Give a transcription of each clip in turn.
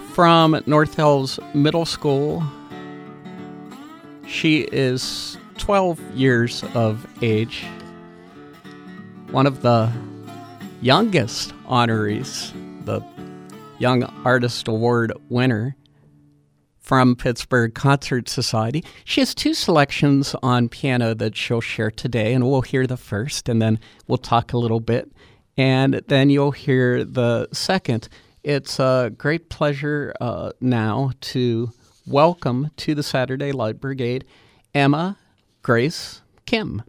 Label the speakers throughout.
Speaker 1: from North Hills Middle School. She is 12 years of age, one of the youngest honorees, the Young Artist Award winner from Pittsburgh Concert Society. She has two selections on piano that she'll share today, and we'll hear the first, and then we'll talk a little bit, and then you'll hear the second. It's a great pleasure now to welcome to the Saturday Light Brigade Emma Grace Kim.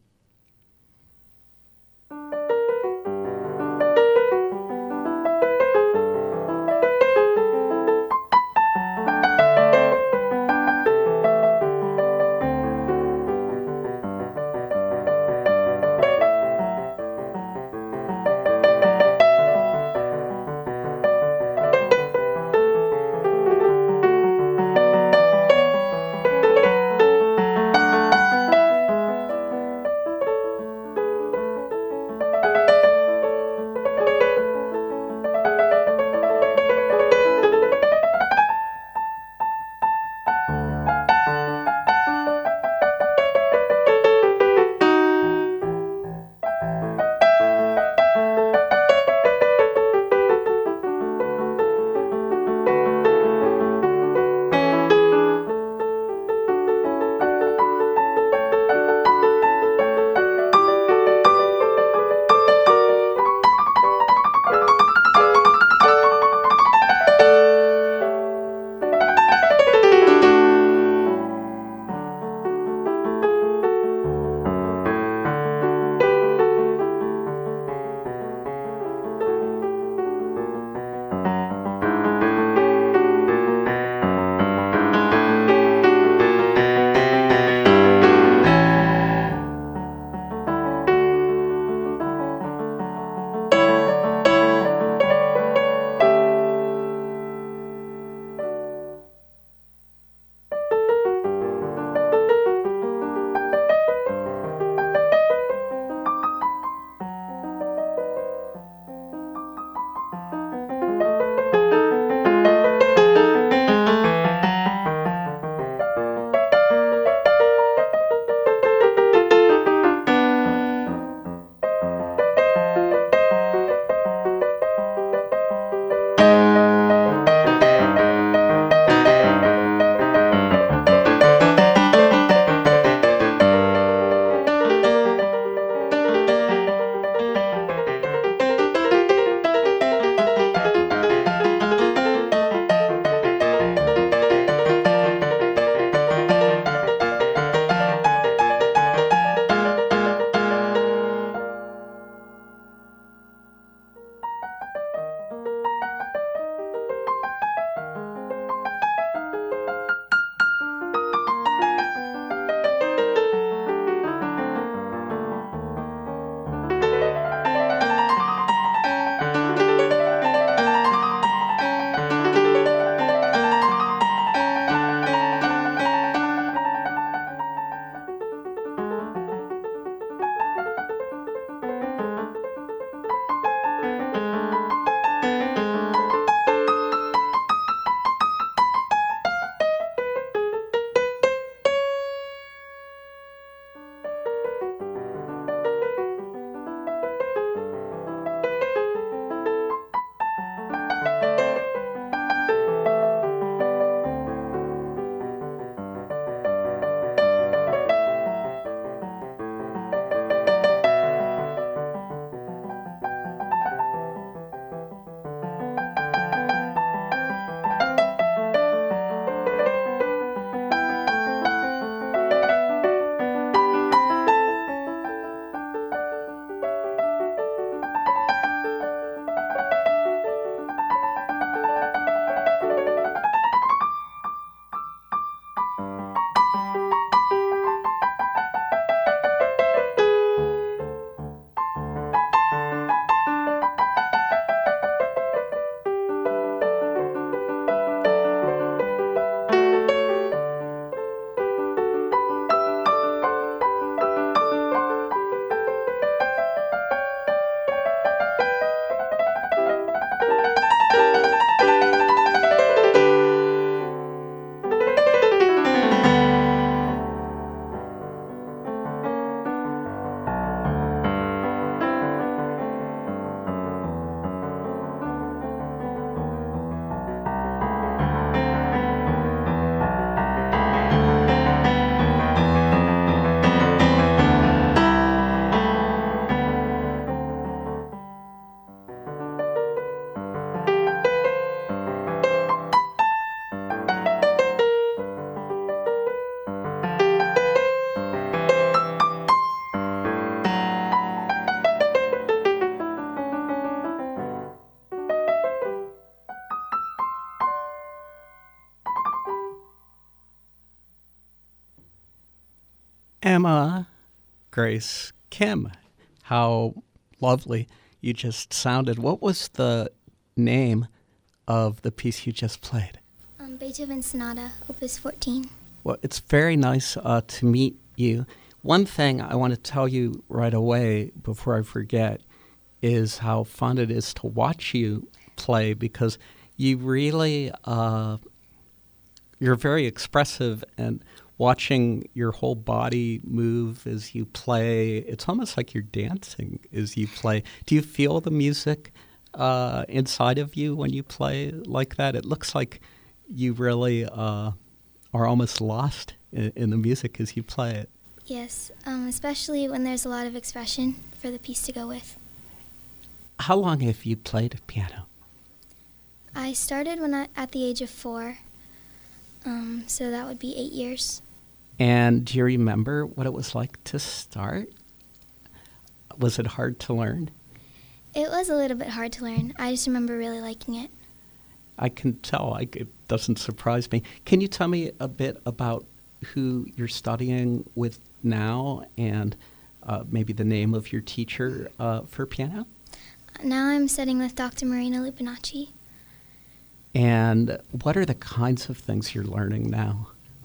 Speaker 1: Emma Grace Kim. How lovely you just sounded. What was the name of the piece you just played?
Speaker 2: Beethoven Sonata, Opus 14.
Speaker 1: Well, it's very nice to meet you. One thing I want to tell you right away before I forget is how fun it is to watch you play, because you really, you're very expressive, and watching your whole body move as you play, it's almost like you're dancing as you play. Do you feel the music inside of you when you play like that? It looks like you really are almost lost in the music as you play it.
Speaker 2: Yes, especially when there's a lot of expression for the piece to go with.
Speaker 1: How long have you played piano?
Speaker 2: I started at the age of 4, so that would be 8 years.
Speaker 1: And do you remember what it was like to start? Was it hard to learn?
Speaker 2: It was a little bit hard to learn. I just remember really liking it.
Speaker 1: I can tell. It doesn't surprise me. Can you tell me a bit about who you're studying with now, and maybe the name of your teacher for piano?
Speaker 2: Now I'm studying with Dr. Marina Lupinacci.
Speaker 1: And what are the kinds of things you're learning now?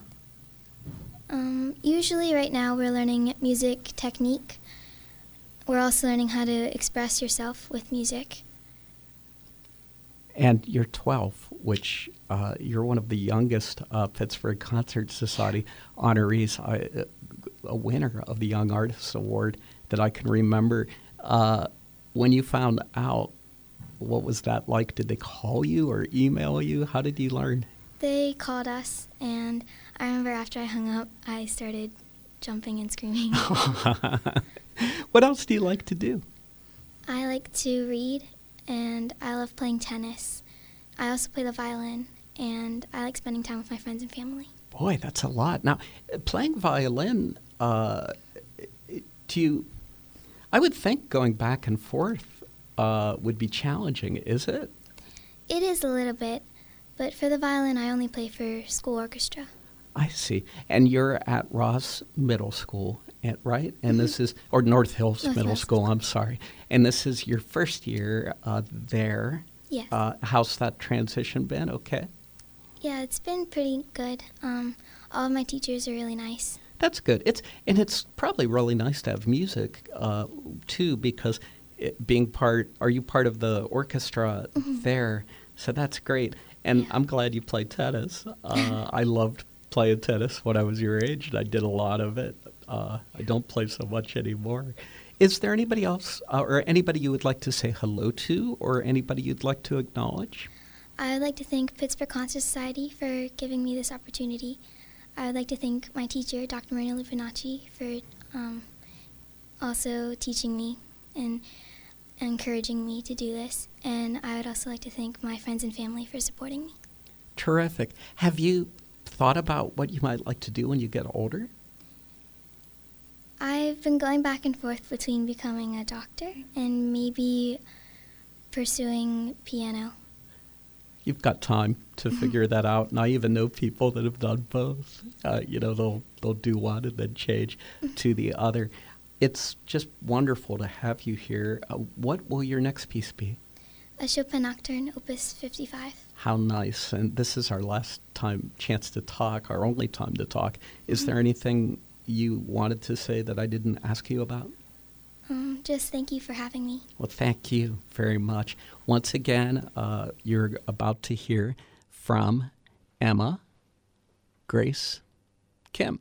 Speaker 2: Usually right now we're learning music technique. We're also learning how to express yourself with music.
Speaker 1: And you're 12, which you're one of the youngest Pittsburgh Concert Society honorees, a winner of the Young Artists Award that I can remember. When you found out, what was that like? Did they call you or email you? How did you learn?
Speaker 2: They called us, and I remember after I hung up, I started jumping and screaming.
Speaker 1: What else do you like to do?
Speaker 2: I like to read, and I love playing tennis. I also play the violin, and I like spending time with my friends and family.
Speaker 1: Boy, that's a lot. Now, playing violin, I would think going back and forth would be challenging, is it?
Speaker 2: It is a little bit, but for the violin, I only play for school orchestra.
Speaker 1: I see. And you're at Ross Middle School, right? And this is, or North Hills Middle School, I'm sorry. And this is your first year there.
Speaker 2: Yes.
Speaker 1: How's that transition been? Okay.
Speaker 2: Yeah, it's been pretty good. All of my teachers are really nice.
Speaker 1: That's good. It's probably really nice to have music too, because are you part of the orchestra there? So that's great. And yeah. I'm glad you played tennis. I loved playing tennis when I was your age, and I did a lot of it. I don't play so much anymore. Is there anybody else or anybody you would like to say hello to, or anybody you'd like to acknowledge?
Speaker 2: I would like to thank Pittsburgh Concert Society for giving me this opportunity. I would like to thank my teacher, Dr. Marina Lupinacci, for also teaching me and encouraging me to do this. And I would also like to thank my friends and family for supporting me.
Speaker 1: Terrific. Have you thought about what you might like to do when you get older?
Speaker 2: I've been going back and forth between becoming a doctor and maybe pursuing piano.
Speaker 1: You've got time to figure that out. And I even know people that have done both. They'll do one and then change to the other. It's just wonderful to have you here. What will your next piece be?
Speaker 2: A Chopin Nocturne, Opus 55.
Speaker 1: How nice. And this is our last chance to talk, our only time to talk. Is there anything you wanted to say that I didn't ask you about?
Speaker 2: Just thank you for having me.
Speaker 1: Well, thank you very much. Once again, you're about to hear from Emma Grace Kim.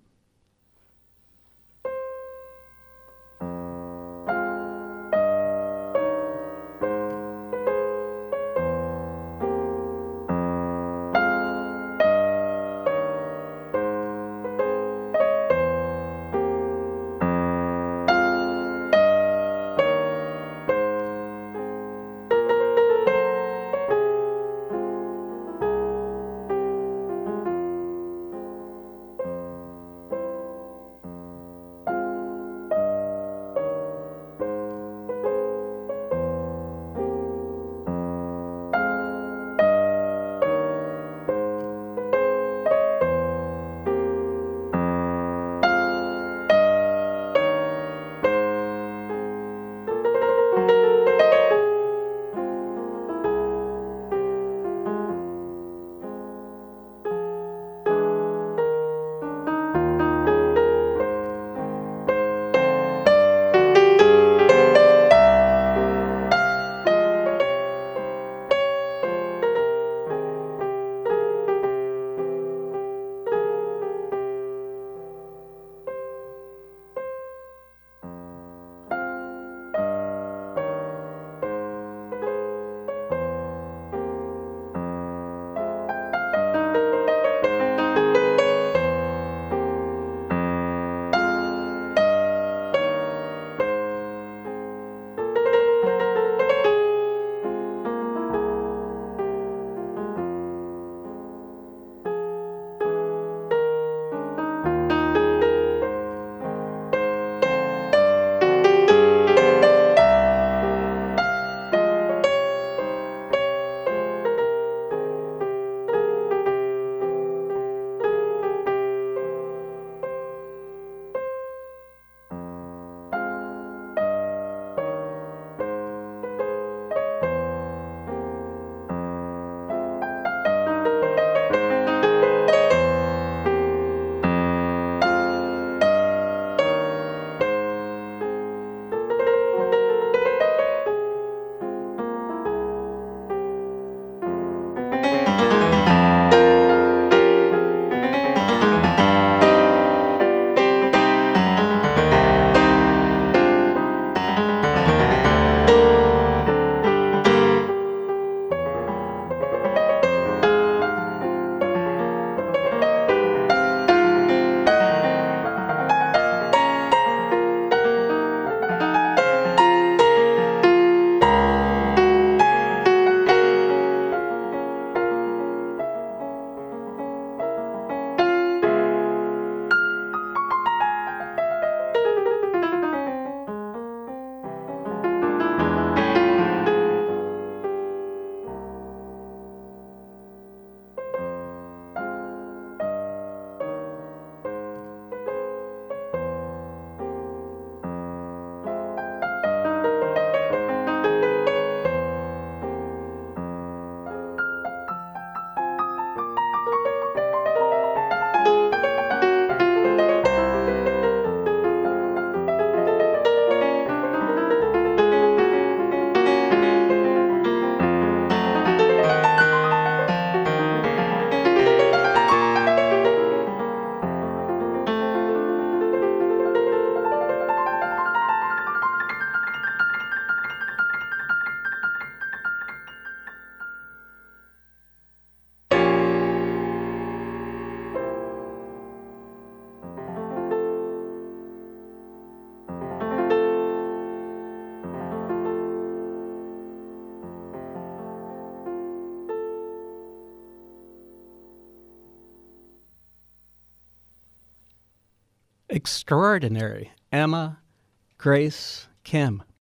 Speaker 1: Extraordinary. Emma Grace Kim.